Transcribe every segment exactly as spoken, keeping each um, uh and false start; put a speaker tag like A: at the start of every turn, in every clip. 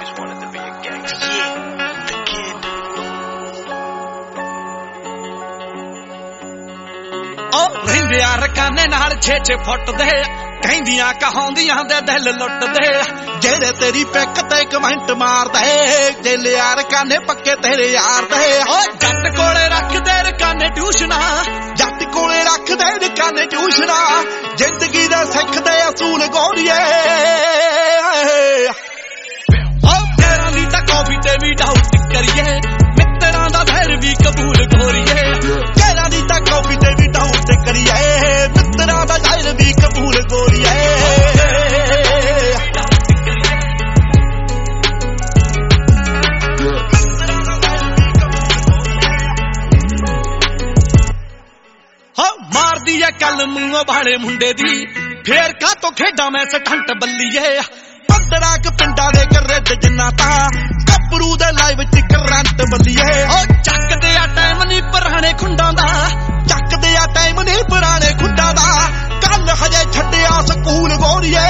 A: always wanted to be a gangster. Yeah, the kid.
B: Oh, ਰਹਿੰਦਿਆਂ ਰਕਾਨੇ ਨਾਲ ਛੇ ਛੇ ਫੁੱਟ ਦੇ ਕਹਿੰਦੀਆਂ ਕਹਾਉਂਦੀਆਂ ਦੇ ਦਿਲ ਲੁੱਟਦੇ ਜਿਹੜੇ ਤੇਰੀ ਪਿੱਕ ਤੇ ਕਮੈਂਟ ਮਾਰਦੇ ਜੇਲਿਆ ਰਕਾਨੇ ਪੱਕੇ ਤੇਰੇ ਯਾਰ ਦੇ ਓ ਜੱਟ ਕੋਲੇ ਰੱਖਦੇ ਰਕਾਨੇ ਟਿਊਸ਼ਨਾਂ ਜੱਟ ਕੋਲੇ ਰੱਖਦੇ ਰਕਾਨੇ ਟਿਊਸ਼ਨਾਂ ਜ਼ਿੰਦਗੀ ਦਾ ਸਿੱਖਦੇ ਅਸੂਲ ਗੋਰੀਏ ਓ ਤੇਰਾਂ ਦੀ ਤਾਂ ਕਾਫੀ ਤੇ ਵੀ ਡਾਊਟ ਕਰੀਏ ਮਿੱਤਰਾਂ ਦਾ ਵੈਰ ਵੀ ਕਬੂਲ ਗੋਰੀਏ ਤੇਰਾਂ ਦੀ ਤਾਂ ਕਾਫੀ ਤੇ ਵੀ ਡਾਊਟ ਕਰੀਏ ਮਿੱਤਰਾਂ ਦਾ ਵੈਰ ਵੀ ਕਬੂਲ ਗੋਰੀਏ ਹਾਂ ਮਾਰਦੀ ਐ ਕੱਲ ਮੂੰਹੋਂ ਬਾਲੇ ਮੁੰਡੇ ਦੀ ਫੇਰ ਕਾਤੋਂ ਖੇਡਾਂ ਮੈਂ ਸਟੰਟ ਬੱਲੀਏ ਪੰਦਰਾਂ ਕ ਪਿੰਡਾਂ ਦੇ ਕਰੇਡ ਜਿੰਨਾ ਤਾਂ ਗੱਭਰੂ ਦੇ ਲਾਈਵ ਚ ਕਰੰਟ ਬੱਲੀਏ ਓ ਚੱਕਦੇ ਆ ਟਾਈਮ ਨਹੀਂ ਪੁਰਾਣੇ ਖੁੰਡਾਂ ਦਾ ਚੱਕਦੇ ਆ ਟਾਈਮ ਨਹੀਂ ਪੁਰਾਣੇ ਖੁੰਡਾਂ ਦਾ ਕੱਲ ਹਜੇ ਛੱਡਿਆ ਸਕੂਲ ਗੋਰੀਏ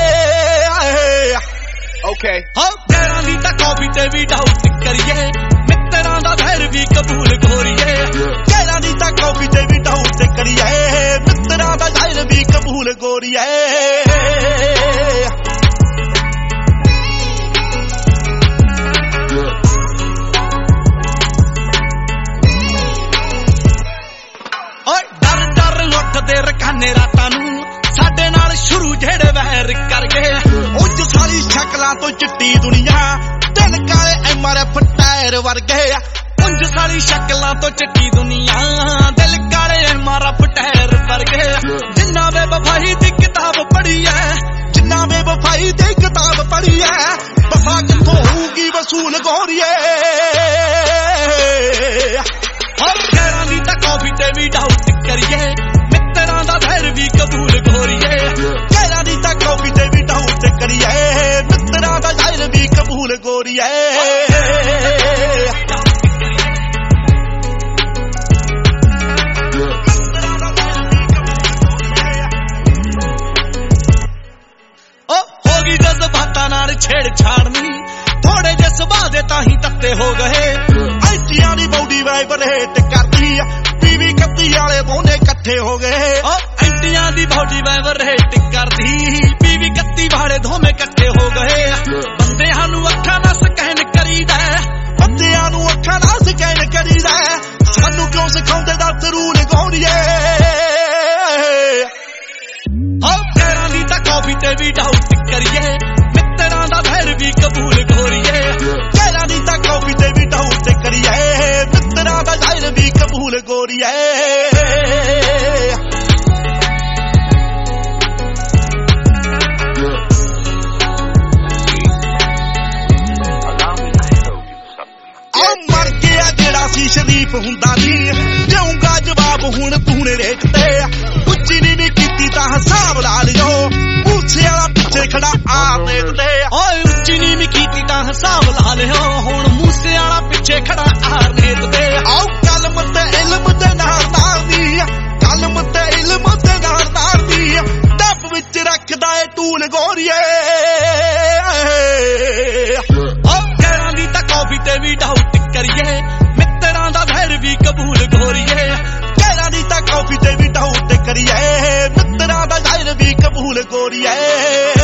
A: Okay.
B: ਹਾਂ ਤੇਰਾਂ ਦੀ ਤਾਂ ਕਾਫੀ ਤੇ ਵੀ ਡਾਊਟ ਕਰੀਏ ਮਿੱਤਰਾਂ ਦਾ ਵੈਰ ਵੀ ਕਬੂਲ ਗੋਰੀਏ ਤੇਰਾਂ ਦੀ ਤਾਂ ਕਾਫੀ ਤੇ ਵੀ ਡਾਊਟ ਕਰੀਏ ਮਿੱਤਰਾਂ ਦਾ ਵੈਰ ਵੀ ਕਬੂਲ ਗੋਰੀਏ ਓਏ ਡਰ ਡਰ ਲੁੱਟਦੇ ਰਕਾਨੇ ਰਾਤਾਂ ਨੂੰ ਸਾਡੇ ਨਾਲ ਸ਼ੁਰੂ ਜਿਹੜੇ ਵੈਰ ਕਰ ਗਏ ਉੱਜ ਸਾਰੀ ਸ਼ਕਲਾਂ ਤੋਂ ਚਿੱਟੀ ਦੁਨੀਆ ਦਿਲ ਕਾਲੇ ਐਮ ਆਰ ਐਫ ਟਾਇਰ ਵਰਗੇ ਉੱਜ ਸਾਰੀ ਸ਼ਕਲਾਂ ਤੋਂ ਚਿੱਟੀ ਦੁਨੀਆ ਦਿਲ ਕਾਲੇ ਐਮ ਆਰ ਐਫ ਟਾਇਰ ਵਰਗੇ ਜਿੰਨਾ ਬੇਵਫਾਈ ਦੀ ਕਿਤਾਬ ਪੜ੍ਹੀ ਐ ਜਿੰਨਾ ਬੇਵਫਾਈ ਦੀ ਕਿਤਾਬ ਪੜ੍ਹੀ ਐ ਵਫਾ ਕਿੱਥੋਂ ਹੋਊਗੀ ਵਸੂਲ ਗੋਰੀਏ ਹਰ ਤੇਰਾਂ ਦੀ ਤਾਂ ਕਾਫੀ ਤੇ ਵੀ ਡਾਊਟ ਕਰੀਏ ਮਿੱਤਰਾਂ ਦਾ ਵੈਰ ਵੀ ਕਬੂਲ ਗੋਰੀਏ ਤੇਰਾਂ ਦੀ ਤਾਂ ਕਾਫੀ ਤੇ ਵੀ ਡਾਊਟ ਕਰੀਏ ਮਿੱਤਰਾਂ ਦਾ ਵੈਰ ਵੀ ਕਬੂਲ ਗੋਰੀਏ ਓ ਹੋ ਗਈ ਜਜ਼ਬਾਤਾਂ ਨਾਲ ਛੇੜ ਛਾੜਨੀ ਥੋੜੇ ਜਿਹੇ ਸੁਭਾਅ ਦੇ ਤਾਂ ਹੀ ਤੱਤੇ ਹੋ ਗਏ ਐਂਟੀਆਂ ਦੀ ਬੌਡੀ ਵਾਈਬਰੇਟ ਕਰਦੀ ਪੀਵੀ ਕੱਤੀ ਵਾਲੇ ਬੋਨੇ ਇਕੱਠੇ ਹੋ ਗਏ ਓ ਐਂਟੀਆਂ ਦੀ ਬੌਡੀ ਵਾਈਬਰੇਟ ਕਰਦੀ ਪੀਵੀ ਕੱਤੀ ਵਾਲੇ ਦੋਵੇਂ ਇਕੱਠੇ ਹੋ ਗਏ ਬੰਦਿਆਂ ਨੂੰ ਅੱਖਾਂ ਨਾਲ ਸਕੈਨ ਕਰੀਦਾ ਬੰਦਿਆਂ ਨੂੰ ਅੱਖਾਂ ਨਾਲ ਸਕੈਨ ਕਰੀਦਾ ਸਾਨੂੰ ਕਿਉਂ ਸਿਖਾਉਂਦੇ ਦੱਸ ਰੂਲ ਗੋਰੀਏ ਓ ਤੇਰਾਂ ਦੀ ਤਾਂ ਕਾਫੀ ਤੇ ਵੀ ਡਾਊਟ ਕਰੀਏ ਮਿੱਤਰਾਂ ਦਾ ਵੈਰ ਵੀ ਕਬੂਲ ਗੋਰੀਏ ਤੇਰਾਂ ਦੀ ਤਾਂ ਕਾਫੀ ਤੇ ਵੀ ਡਾਊਟ ਕਰੀਏ ਮਿੱਤਰਾਂ ਦਾ ਵੈਰ ਵੀ ਕਬੂਲ ਗੋਰੀਏ ਮਰ ਗਿਆ ਜਿਹੜਾ ਸੀ ਸ਼ਰੀਫ ਹੁੰਦਾ ਨਹੀਂ ਦੇਊਂਗਾ ਜਵਾਬ ਹੁਣ ਤੂੰ ਨੇ ਰੇਟ ਤੇ ਉੱਚੀ ਨੀ ਵੀ ਕੀਤੀ ਤਾਂ ਹਿਸਾਬ ਲਾ ਲਿਓ ਮੂਸੇ ਵਾਲਾ ਪਿੱਛੇ ਖੜਾ ਆ ਦੇਖਦੇ ਓਏ ਉੱਚੀ ਨੀ ਵੀ ਕੀਤੀ ਤਾਂ ਹਿਸਾਬ ਲਾ ਲਿਓ ਹੁਣ ਮੂਸੇ ਵਾਲਾ ਪਿੱਛੇ ਖੜਾ ਆ ਦੇਖਦੇ ਆਓ ਕਲਮ ਤੇ ਇਲਮ ਦੇ ਨਾਲ ਨਾਲ ਦੀ ਕਲਮ ਤੇ ਇਲਮ ਦੇ ਨਾਲ ਨਾਲ ਦੀ ਡੱਬ ਵਿੱਚ ਰੱਖਦਾ ਏ ਟੂਲ ਗੋਰੀਏ ਓ ਤੇਰਾਂ ਦੀ ਤਾਂ ਕਾਫੀ ਤੇ ਵੀ ਡਾਊਟ ਕਰੀਏ ਮਿੱਤਰਾਂ ਦਾ ਵੈਰ ਵੀ ਕਬੂਲ ਗੋਰੀਏ ਤੇਰਾਂ ਦੀ ਤਾਂ ਕਾਫੀ ਤੇ ਵੀ ਡਾਊਟ ਕਰੀਏ ਮਿੱਤਰਾਂ ਦਾ ਵੈਰ ਵੀ ਕਬੂਲ ਗੋਰੀਏ